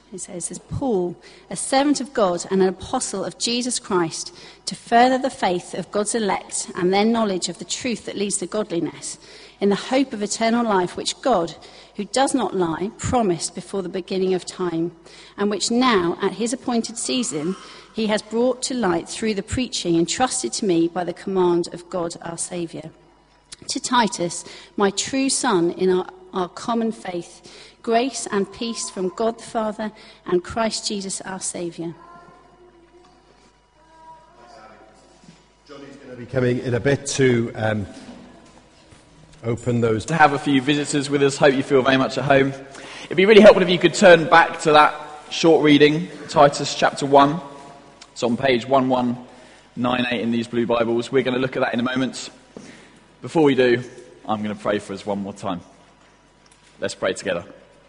It says, Paul, a servant of God and an apostle of Jesus Christ, to further the faith of God's elect and their knowledge of the truth that leads to godliness, in the hope of eternal life, which God, who does not lie, promised before the beginning of time, and which now, at his appointed season, he has brought to light through the preaching entrusted to me by the command of God our Saviour. To Titus, my true son in our common faith, grace and peace from God the Father and Christ Jesus our Saviour. Johnny's going to be coming in a bit to open those. To have a few visitors with us, hope you feel very much at home. It'd be really helpful if you could turn back to that short reading, Titus chapter 1. It's on page 1198 in these blue Bibles. We're going to look at that in a moment. Before we do, I'm going to pray for us one more time. Let's pray together.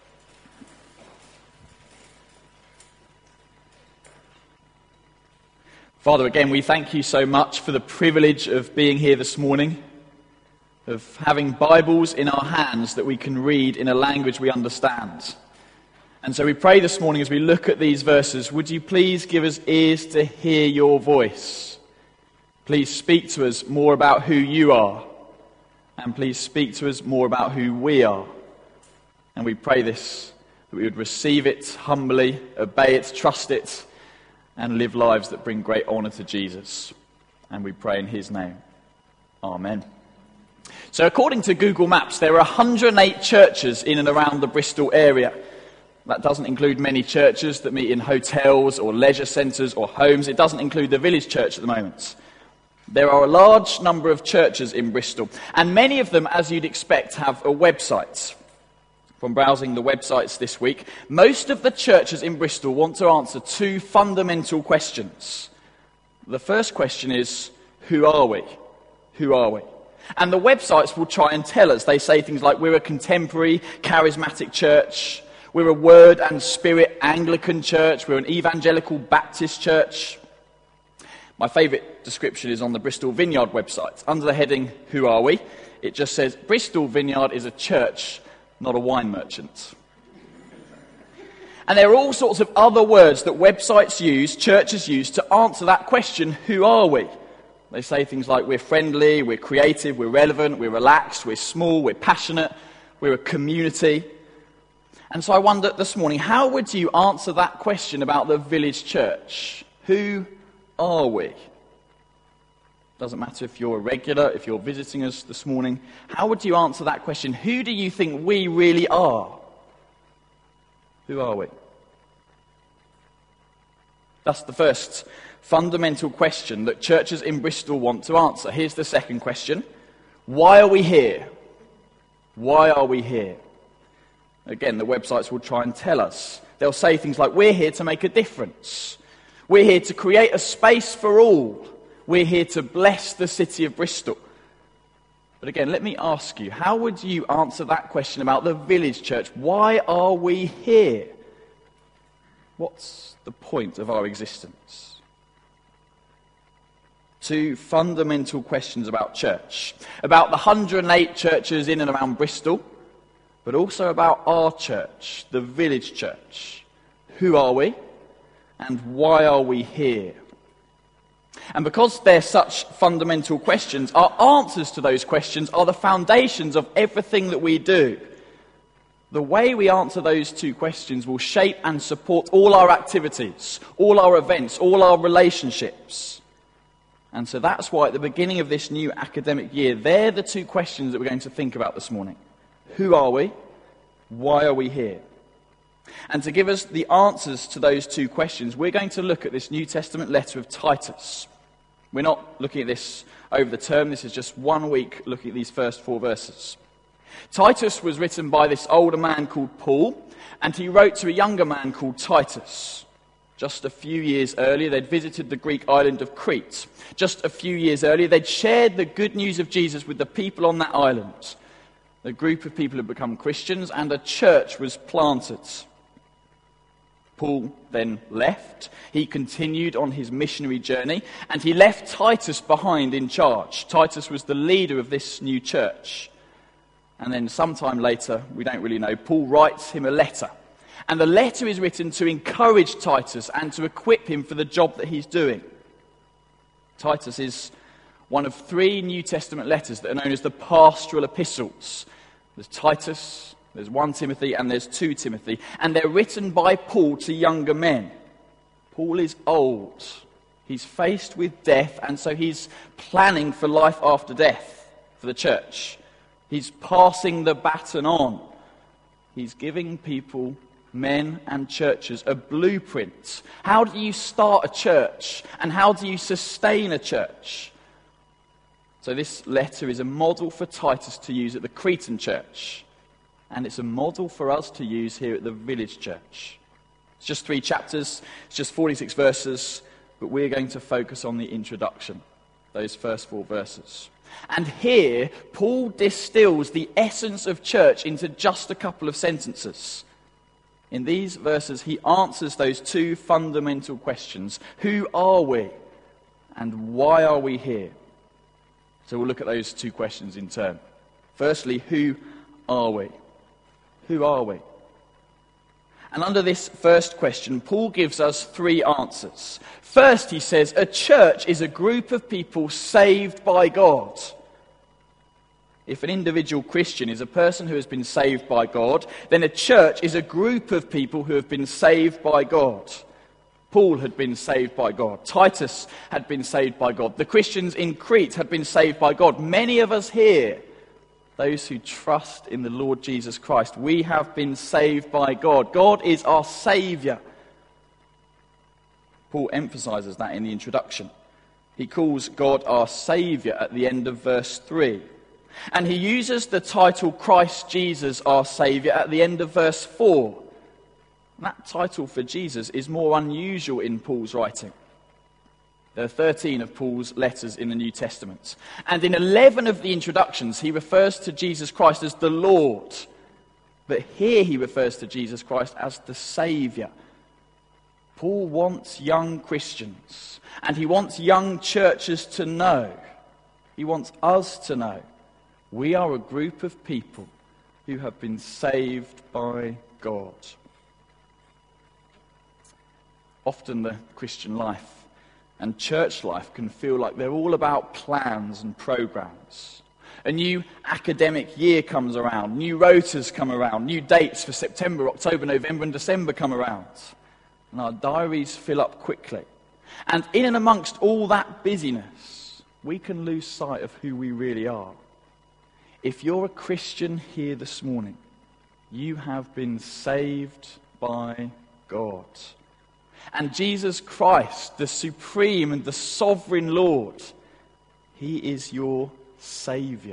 Father, again, we thank you so much for the privilege of being here this morning, of having Bibles in our hands that we can read in a language we understand. And so we pray this morning as we look at these verses, would you please give us ears to hear your voice? Please speak to us more about who you are, and please speak to us more about who we are. And we pray this, that we would receive it humbly, obey it, trust it, and live lives that bring great honour to Jesus. And we pray in his name. Amen. So according to Google Maps, there are 108 churches in and around the Bristol area. That doesn't include many churches that meet in hotels or leisure centres or homes. It doesn't include the village church at the moment. There are a large number of churches in Bristol, and many of them, as you'd expect, have a website. From browsing the websites this week, most of the churches in Bristol want to answer two fundamental questions. The first question is, who are we? Who are we? And the websites will try and tell us. They say things like, we're a contemporary, charismatic church, we're a Word and Spirit Anglican church, we're an evangelical Baptist church. My favourite description is on the Bristol Vineyard website. Under the heading, who are we? It just says, Bristol Vineyard is a church, not a wine merchant. And there are all sorts of other words that websites use, churches use, to answer that question, who are we? They say things like we're friendly, we're creative, we're relevant, we're relaxed, we're small, we're passionate, we're a community. And so I wondered this morning, how would you answer that question about the village church? Who are we? Doesn't matter if you're a regular, if you're visiting us this morning. How would you answer that question? Who do you think we really are? Who are we? That's the first fundamental question that churches in Bristol want to answer. Here's the second question. Why are we here? Why are we here? Again, the websites will try and tell us. They'll say things like, we're here to make a difference. We're here to create a space for all. We're here to bless the city of Bristol. But again, let me ask you, how would you answer that question about the village church? Why are we here? What's the point of our existence? Two fundamental questions about church. About the 108 churches in and around Bristol, but also about our church, the village church. Who are we? And why are we here? And because they're such fundamental questions, our answers to those questions are the foundations of everything that we do. The way we answer those two questions will shape and support all our activities, all our events, all our relationships. And so that's why at the beginning of this new academic year, they're the two questions that we're going to think about this morning. Who are we? Why are we here? And to give us the answers to those two questions, we're going to look at this New Testament letter of Titus. We're not looking at this over the term. This is just 1 week looking at these first 4 verses. Titus was written by this older man called Paul, and he wrote to a younger man called Titus. Just a few years earlier, they'd visited the Greek island of Crete. Just a few years earlier, they'd shared the good news of Jesus with the people on that island. A group of people had become Christians, and a church was planted. Paul then left. He continued on his missionary journey, and he left Titus behind in charge. Titus was the leader of this new church. And then sometime later, we don't really know, Paul writes him a letter. And the letter is written to encourage Titus and to equip him for the job that he's doing. Titus is one of 3 New Testament letters that are known as the pastoral epistles. There's Titus, there's 1 Timothy, and there's 2 Timothy. And they're written by Paul to younger men. Paul is old. He's faced with death, and so he's planning for life after death for the church. He's passing the baton on. He's giving people, men and churches, a blueprint. How do you start a church? And how do you sustain a church? So this letter is a model for Titus to use at the Cretan church. And it's a model for us to use here at the Village Church. It's just 3 chapters, it's just 46 verses, but we're going to focus on the introduction, those first 4 verses. And here, Paul distills the essence of church into just a couple of sentences. In these verses, he answers those 2 fundamental questions. Who are we? And why are we here? So we'll look at those 2 questions in turn. Firstly, who are we? Who are we? And under this first question, Paul gives us 3 answers. First, he says, a church is a group of people saved by God. If an individual Christian is a person who has been saved by God, then a church is a group of people who have been saved by God. Paul had been saved by God. Titus had been saved by God. The Christians in Crete had been saved by God. Many of us here, those who trust in the Lord Jesus Christ, we have been saved by God. God is our Saviour. Paul emphasises that in the introduction. He calls God our Saviour at the end of verse 3. And he uses the title Christ Jesus our Saviour at the end of verse 4. That title for Jesus is more unusual in Paul's writing. There are 13 of Paul's letters in the New Testament. And in 11 of the introductions, he refers to Jesus Christ as the Lord. But here he refers to Jesus Christ as the Saviour. Paul wants young Christians, and he wants young churches to know. He wants us to know. We are a group of people who have been saved by God. Often the Christian life and church life can feel like they're all about plans and programs. A new academic year comes around, new rotas come around, new dates for September, October, November and December come around. And our diaries fill up quickly. And in and amongst all that busyness, we can lose sight of who we really are. If you're a Christian here this morning, you have been saved by God. And Jesus Christ, the supreme and the sovereign Lord, he is your Saviour.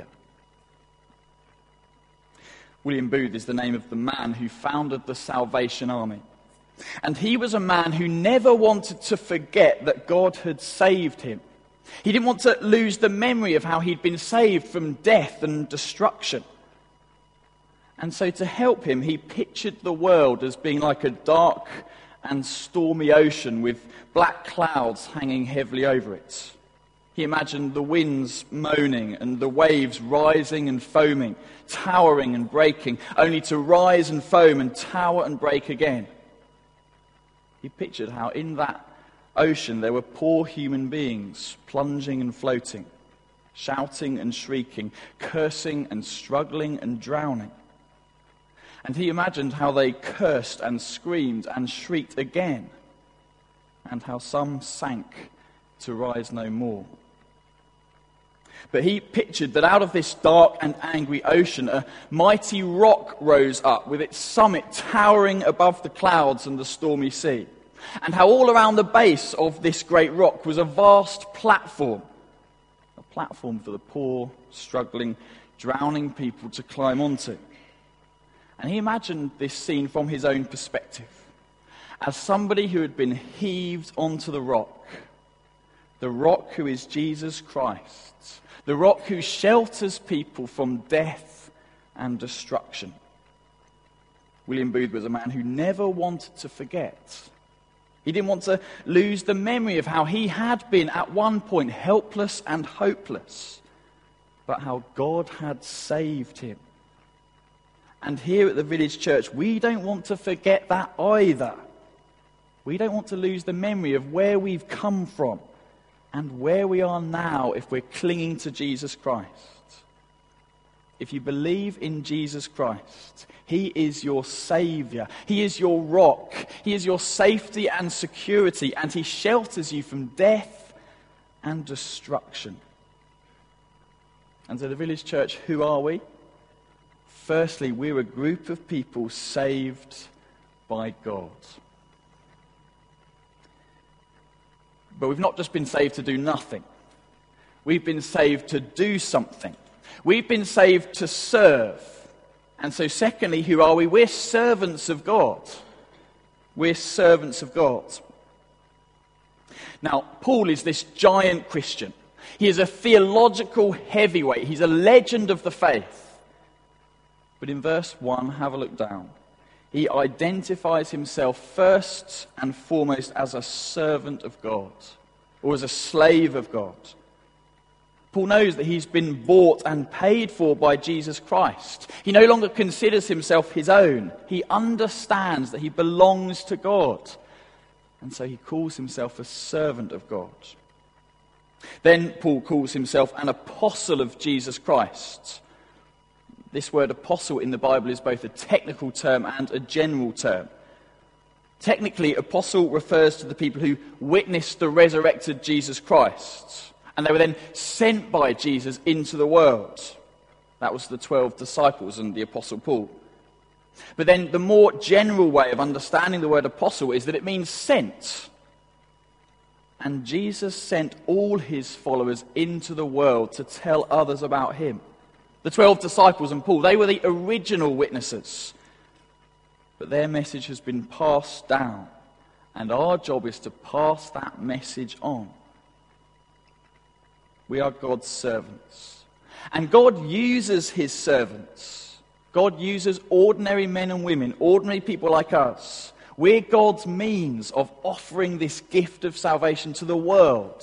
William Booth is the name of the man who founded the Salvation Army. And he was a man who never wanted to forget that God had saved him. He didn't want to lose the memory of how he'd been saved from death and destruction. And so to help him, he pictured the world as being like a dark and stormy ocean with black clouds hanging heavily over it. He imagined the winds moaning and the waves rising and foaming, towering and breaking, only to rise and foam and tower and break again. He pictured how in that ocean there were poor human beings plunging and floating, shouting and shrieking, cursing and struggling and drowning. And he imagined how they cursed and screamed and shrieked again, and how some sank to rise no more. But he pictured that out of this dark and angry ocean, a mighty rock rose up with its summit towering above the clouds and the stormy sea. And how all around the base of this great rock was a vast platform. A platform for the poor, struggling, drowning people to climb onto. And he imagined this scene from his own perspective. As somebody who had been heaved onto the rock who is Jesus Christ, the rock who shelters people from death and destruction. William Booth was a man who never wanted to forget. He didn't want to lose the memory of how he had been at one point helpless and hopeless, but how God had saved him. And here at the Village Church, we don't want to forget that either. We don't want to lose the memory of where we've come from and where we are now if we're clinging to Jesus Christ. If you believe in Jesus Christ, he is your Saviour. He is your rock. He is your safety and security, and he shelters you from death and destruction. And to the Village Church, who are we? Firstly, we're a group of people saved by God. But we've not just been saved to do nothing. We've been saved to do something. We've been saved to serve. And so secondly, who are we? We're servants of God. We're servants of God. Now, Paul is this giant Christian. He is a theological heavyweight. He's a legend of the faith. But in verse 1, have a look down. He identifies himself first and foremost as a servant of God, or as a slave of God. Paul knows that he's been bought and paid for by Jesus Christ. He no longer considers himself his own. He understands that he belongs to God. And so he calls himself a servant of God. Then Paul calls himself an apostle of Jesus Christ. This word apostle in the Bible is both a technical term and a general term. Technically, apostle refers to the people who witnessed the resurrected Jesus Christ, and they were then sent by Jesus into the world. That was the 12 disciples and the apostle Paul. But then the more general way of understanding the word apostle is that it means sent. And Jesus sent all his followers into the world to tell others about him. The 12 disciples and Paul, they were the original witnesses. But their message has been passed down. And our job is to pass that message on. We are God's servants. And God uses his servants. God uses ordinary men and women, ordinary people like us. We're God's means of offering this gift of salvation to the world.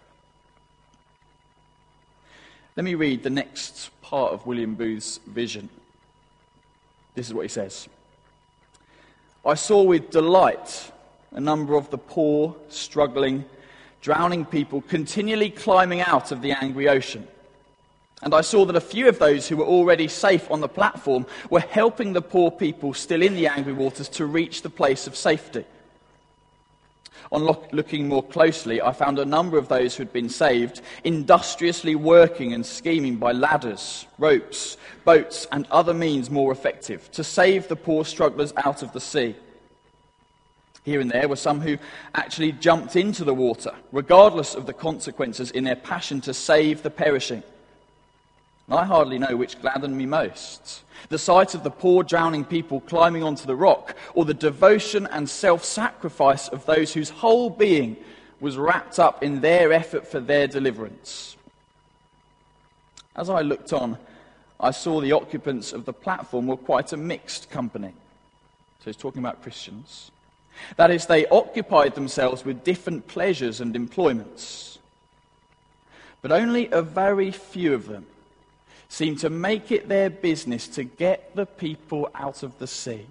Let me read the next part of William Booth's vision. This is what he says. I saw with delight a number of the poor, struggling, drowning people continually climbing out of the angry ocean. And I saw that a few of those who were already safe on the platform were helping the poor people still in the angry waters to reach the place of safety. On looking more closely, I found a number of those who had been saved industriously working and scheming by ladders, ropes, boats, and other means more effective to save the poor strugglers out of the sea. Here and there were some who actually jumped into the water, regardless of the consequences, in their passion to save the perishing. And I hardly know which gladdened me most. The sight of the poor drowning people climbing onto the rock, or the devotion and self-sacrifice of those whose whole being was wrapped up in their effort for their deliverance. As I looked on, I saw the occupants of the platform were quite a mixed company. So he's talking about Christians. That is, they occupied themselves with different pleasures and employments. But only a very few of them seem to make it their business to get the people out of the sea.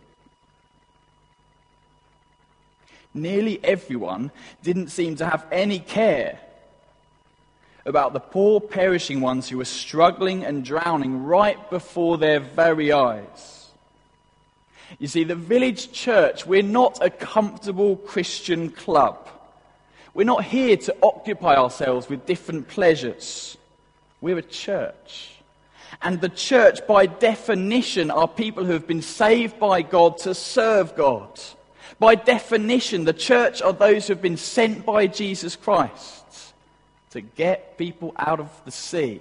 Nearly everyone didn't seem to have any care about the poor perishing ones who were struggling and drowning right before their very eyes. You see, the Village Church, we're not a comfortable Christian club. We're not here to occupy ourselves with different pleasures. We're a church. And the church, by definition, are people who have been saved by God to serve God. By definition, the church are those who have been sent by Jesus Christ to get people out of the sea.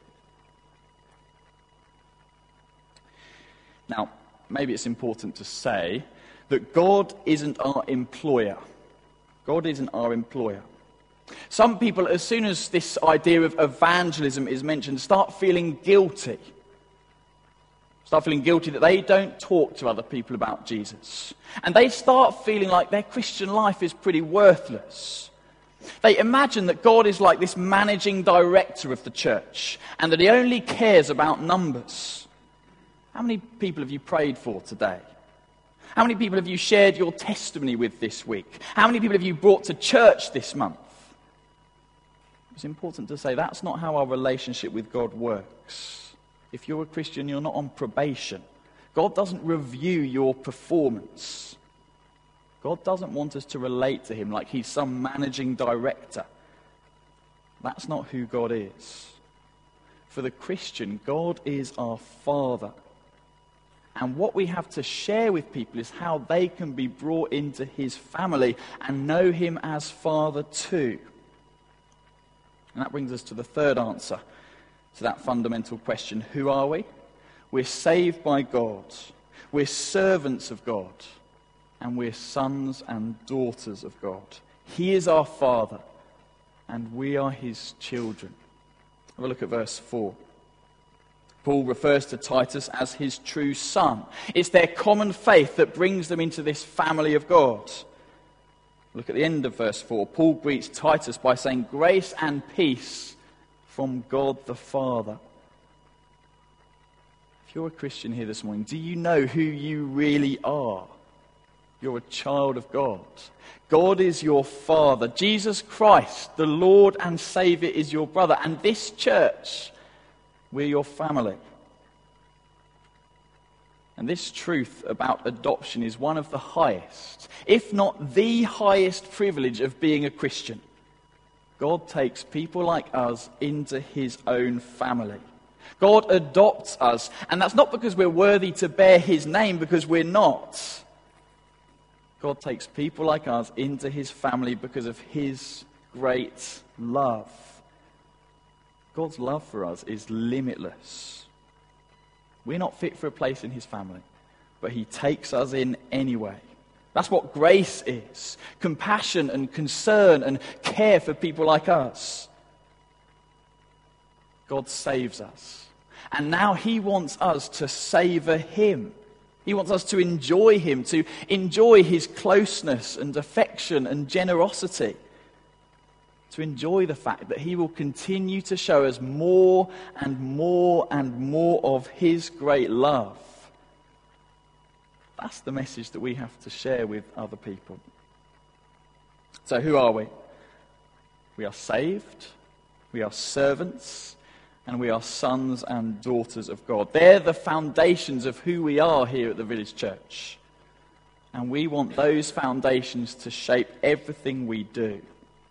Now, maybe it's important to say that God isn't our employer. God isn't our employer. Some people, as soon as this idea of evangelism is mentioned, start feeling guilty. Start feeling guilty that they don't talk to other people about Jesus. And they start feeling like their Christian life is pretty worthless. They imagine that God is like this managing director of the church, and that he only cares about numbers. How many people have you prayed for today? How many people have you shared your testimony with this week? How many people have you brought to church this month? It's important to say that's not how our relationship with God works. If you're a Christian, you're not on probation. God doesn't review your performance. God doesn't want us to relate to him like he's some managing director. That's not who God is. For the Christian, God is our Father. And what we have to share with people is how they can be brought into his family and know him as Father too. And that brings us to the third answer to that fundamental question. Who are we? We're saved by God. We're servants of God. And we're sons and daughters of God. He is our Father, and we are his children. Have a look at verse 4. Paul refers to Titus as his true son. It's their common faith that brings them into this family of God. Look at the end of verse 4. Paul greets Titus by saying, "Grace and peace from God the Father." If you're a Christian here this morning, do you know who you really are? You're a child of God. God is your Father. Jesus Christ, the Lord and Saviour, is your brother. And this church, we're your family. And this truth about adoption is one of the highest, if not the highest privilege of being a Christian. God takes people like us into his own family. God adopts us. And that's not because we're worthy to bear his name, because we're not. God takes people like us into his family because of his great love. God's love for us is limitless. We're not fit for a place in his family, but he takes us in anyway. That's what grace is. Compassion and concern and care for people like us. God saves us. And now he wants us to savor him. He wants us to enjoy him, to enjoy his closeness and affection and generosity. To enjoy the fact that he will continue to show us more and more and more of his great love. That's the message that we have to share with other people. So who are we? We are saved, we are servants, and we are sons and daughters of God. They're the foundations of who we are here at the Village Church. And we want those foundations to shape everything we do.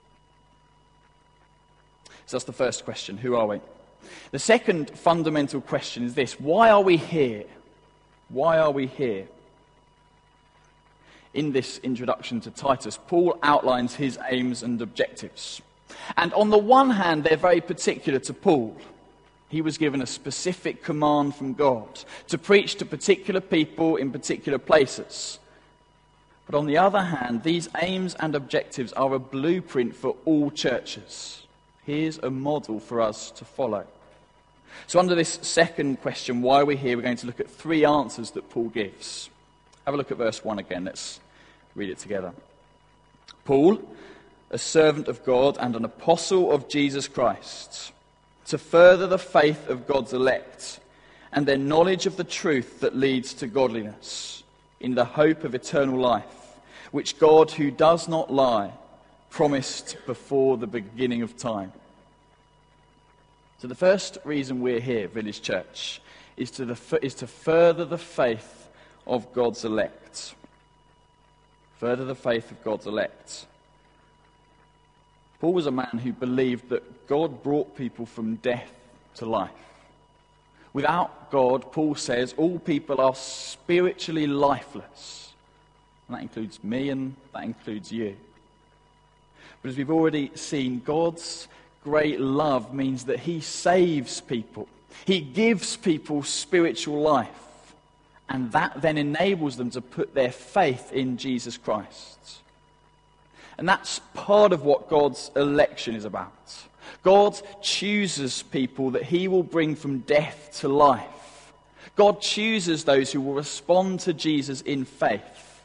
So that's the first question. Who are we? The second fundamental question is this. Why are we here? Why are we here? In this introduction to Titus, Paul outlines his aims and objectives. And on the one hand, they're very particular to Paul. He was given a specific command from God to preach to particular people in particular places. But on the other hand, these aims and objectives are a blueprint for all churches. Here's a model for us to follow. So under this second question, why are we here, we're going to look at three answers that Paul gives. Have a look at verse 1 again. Let's read it together. Paul, a servant of God and an apostle of Jesus Christ, to further the faith of God's elect and their knowledge of the truth that leads to godliness, in the hope of eternal life, which God, who does not lie, promised before the beginning of time. So the first reason we're here, Village Church, is to further the faith of God's elect. Further the faith of God's elect. Paul was a man who believed that God brought people from death to life. Without God, Paul says, all people are spiritually lifeless. And that includes me and that includes you. But as we've already seen, God's great love means that he saves people. He gives people spiritual life. And that then enables them to put their faith in Jesus Christ. And that's part of what God's election is about. God chooses people that he will bring from death to life. God chooses those who will respond to Jesus in faith.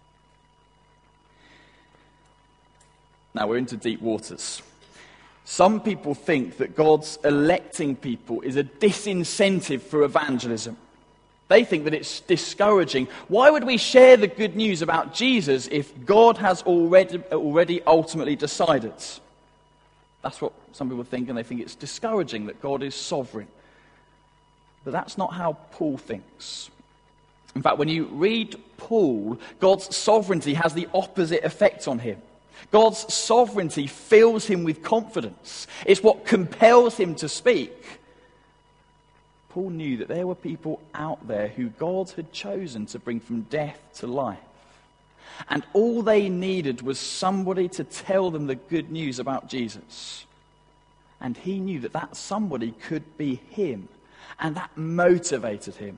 Now we're into deep waters. Some people think that God's electing people is a disincentive for evangelism. They think that it's discouraging. Why would we share the good news about Jesus if God has already ultimately decided? That's what some people think, and they think it's discouraging that God is sovereign. But that's not how Paul thinks. In fact, when you read Paul, God's sovereignty has the opposite effect on him. God's sovereignty fills him with confidence. It's what compels him to speak. Paul knew that there were people out there who God had chosen to bring from death to life. And all they needed was somebody to tell them the good news about Jesus. And he knew that that somebody could be him. And that motivated him.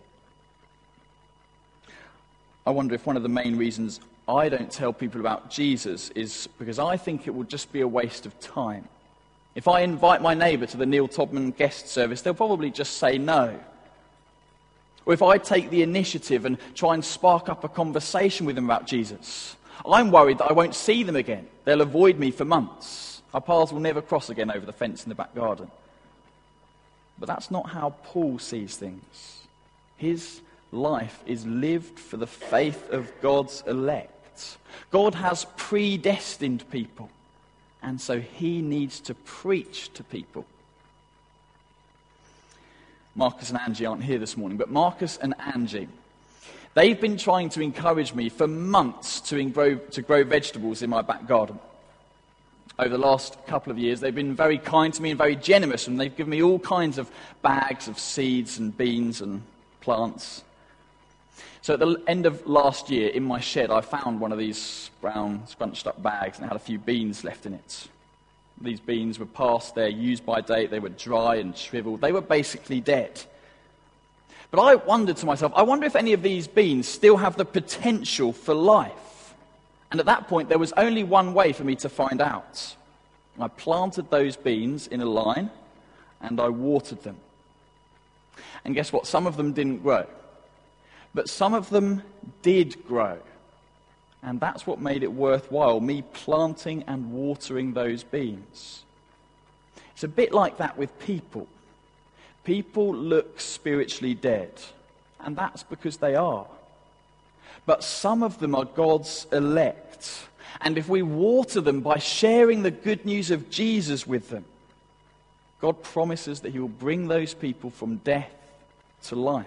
I wonder if one of the main reasons I don't tell people about Jesus is because I think it will just be a waste of time. If I invite my neighbour to the Neil Todman guest service, they'll probably just say no. Or if I take the initiative and try and spark up a conversation with them about Jesus, I'm worried that I won't see them again. They'll avoid me for months. Our paths will never cross again over the fence in the back garden. But that's not how Paul sees things. His life is lived for the faith of God's elect. God has predestined people, and so he needs to preach to people. Marcus and Angie aren't here this morning, but Marcus and Angie, they've been trying to encourage me for months to grow vegetables in my back garden. Over the last couple of years, they've been very kind to me and very generous, and they've given me all kinds of bags of seeds and beans and plants. So at the end of last year, in my shed, I found one of these brown, scrunched-up bags, and it had a few beans left in it. These beans were past their use-by date. They were dry and shriveled. They were basically dead. But I wondered to myself, I wonder if any of these beans still have the potential for life. And at that point, there was only one way for me to find out. I planted those beans in a line, and I watered them. And guess what? Some of them didn't grow. But some of them did grow. And that's what made it worthwhile, me planting and watering those beans. It's a bit like that with people. People look spiritually dead, and that's because they are. But some of them are God's elect. And if we water them by sharing the good news of Jesus with them, God promises that he will bring those people from death to life.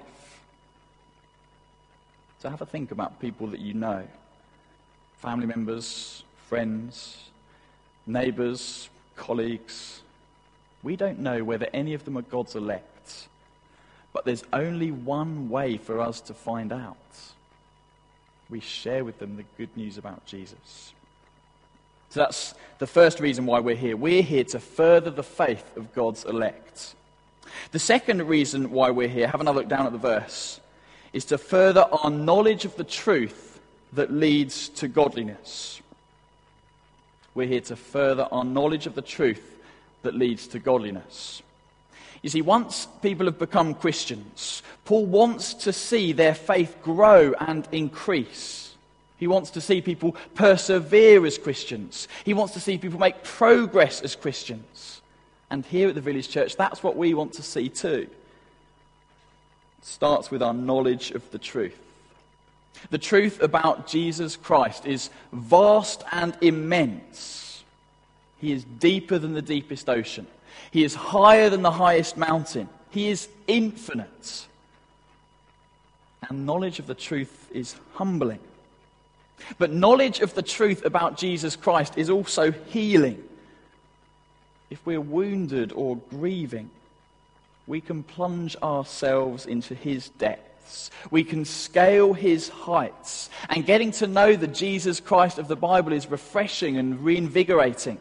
So have a think about people that you know. Family members, friends, neighbours, colleagues. We don't know whether any of them are God's elect. But there's only one way for us to find out. We share with them the good news about Jesus. So that's the first reason why we're here. We're here to further the faith of God's elect. The second reason why we're here, have another look down at the verse, is to further our knowledge of the truth that leads to godliness. We're here to further our knowledge of the truth that leads to godliness. You see, once people have become Christians, Paul wants to see their faith grow and increase. He wants to see people persevere as Christians. He wants to see people make progress as Christians. And here at the Village Church, that's what we want to see too. It starts with our knowledge of the truth. The truth about Jesus Christ is vast and immense. He is deeper than the deepest ocean. He is higher than the highest mountain. He is infinite. And knowledge of the truth is humbling. But knowledge of the truth about Jesus Christ is also healing. If we're wounded or grieving, we can plunge ourselves into his depths. We can scale his heights. And getting to know the Jesus Christ of the Bible is refreshing and reinvigorating.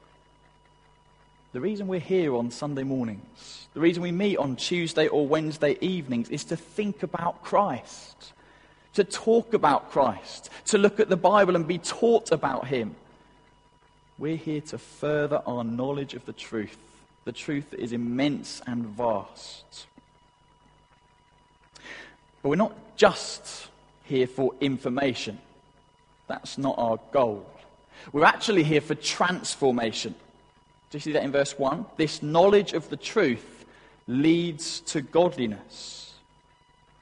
The reason we're here on Sunday mornings, the reason we meet on Tuesday or Wednesday evenings is to think about Christ, to talk about Christ, to look at the Bible and be taught about him. We're here to further our knowledge of the truth that is immense and vast. But we're not just here for information. That's not our goal. We're actually here for transformation. Do you see that in verse 1? This knowledge of the truth leads to godliness.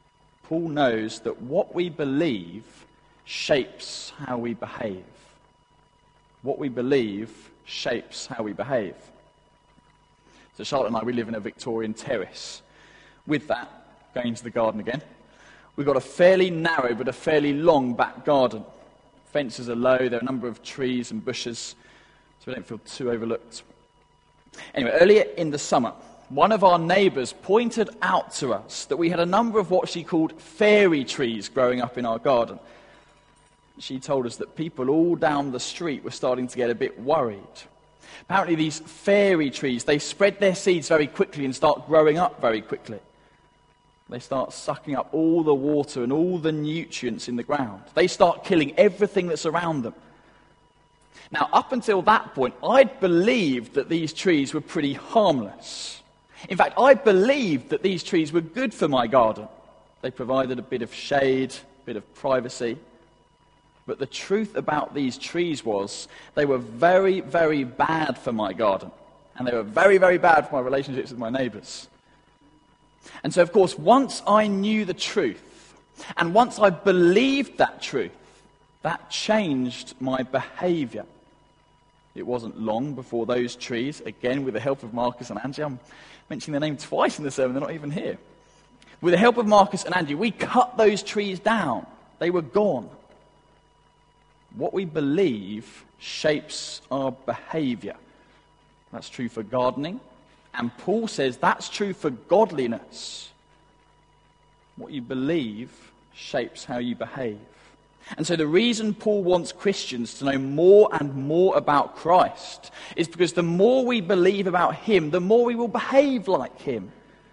Paul knows that what we believe shapes how we behave. What we believe shapes how we behave. So Charlotte and I, we live in a Victorian terrace. With that, going into the garden again, we've got a fairly narrow but a fairly long back garden. Fences are low, there are a number of trees and bushes, so we don't feel too overlooked. Anyway, earlier in the summer, one of our neighbours pointed out to us that we had a number of what she called fairy trees growing up in our garden. She told us that people all down the street were starting to get a bit worried. Apparently these fairy trees, they spread their seeds very quickly and start growing up very quickly. They start sucking up all the water and all the nutrients in the ground. They start killing everything that's around them. Now, up until that point, I'd believed that these trees were pretty harmless. In fact, I believed that these trees were good for my garden. They provided a bit of shade, a bit of privacy. But the truth about these trees was they were very, very bad for my garden. And they were very, very bad for my relationships with my neighbours. And so, of course, once I knew the truth, and once I believed that truth, that changed my behaviour. It wasn't long before those trees, again with the help of Marcus and Angie, I'm mentioning their name twice in the sermon, they're not even here. With the help of Marcus and Angie, we cut those trees down. They were gone. What we believe shapes our behaviour. That's true for gardening. And Paul says that's true for godliness. What you believe shapes how you behave. And so the reason Paul wants Christians to know more and more about Christ is because the more we believe about him, the more we will behave like him.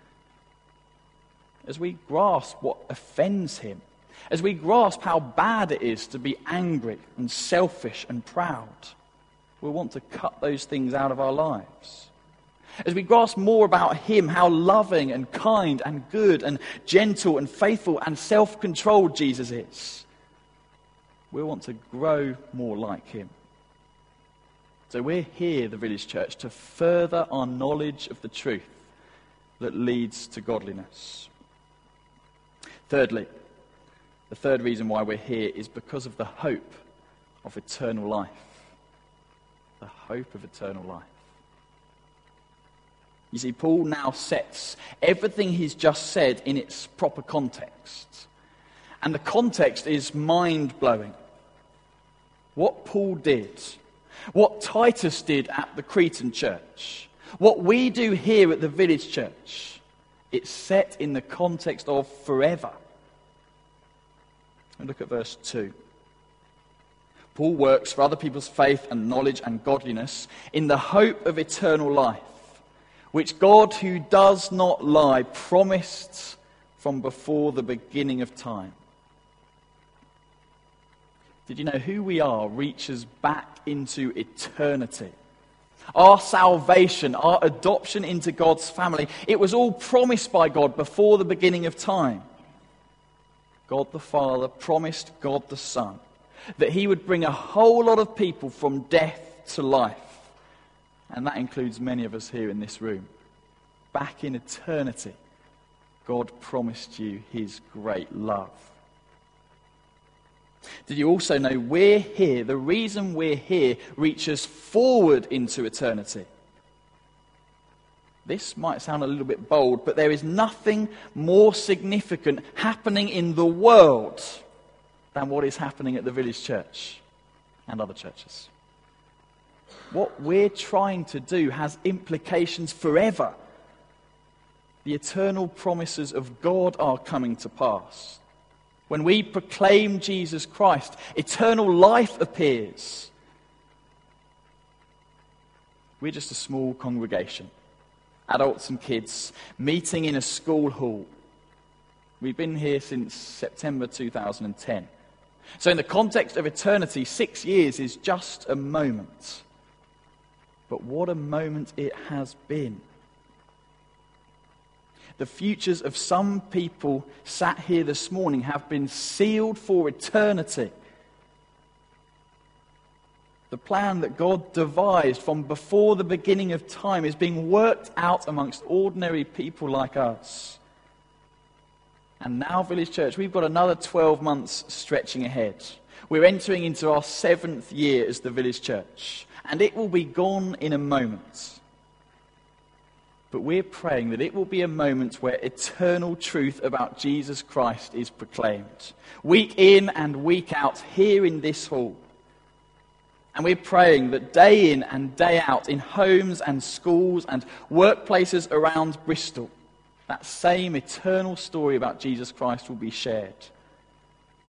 As we grasp what offends him, as we grasp how bad it is to be angry and selfish and proud, we'll want to cut those things out of our lives. As we grasp more about him, how loving and kind and good and gentle and faithful and self-controlled Jesus is, we'll want to grow more like him. So we're here, the Village Church, to further our knowledge of the truth that leads to godliness. Thirdly, the third reason why we're here is because of the hope of eternal life. The hope of eternal life. You see, Paul now sets everything he's just said in its proper context. And the context is mind-blowing. What Paul did, what Titus did at the Cretan church, what we do here at the Village Church, it's set in the context of forever. And look at verse 2. Paul works for other people's faith and knowledge and godliness in the hope of eternal life, which God, who does not lie, promised from before the beginning of time. Did you know who we are reaches back into eternity? Our salvation, our adoption into God's family, it was all promised by God before the beginning of time. God the Father promised God the Son that he would bring a whole lot of people from death to life. And that includes many of us here in this room. Back in eternity, God promised you his great love. Did you also know we're here, the reason we're here reaches forward into eternity? This might sound a little bit bold, but there is nothing more significant happening in the world than what is happening at the Village Church and other churches. What we're trying to do has implications forever. The eternal promises of God are coming to pass. When we proclaim Jesus Christ, eternal life appears. We're just a small congregation, adults and kids, meeting in a school hall. We've been here since September 2010. So in the context of eternity, 6 years is just a moment. But what a moment it has been. The futures of some people sat here this morning have been sealed for eternity. The plan that God devised from before the beginning of time is being worked out amongst ordinary people like us. And now, Village Church, we've got another 12 months stretching ahead. We're entering into our 7th year as the Village Church, and it will be gone in a moment. But we're praying that it will be a moment where eternal truth about Jesus Christ is proclaimed, week in and week out here in this hall. And we're praying that day in and day out in homes and schools and workplaces around Bristol, that same eternal story about Jesus Christ will be shared.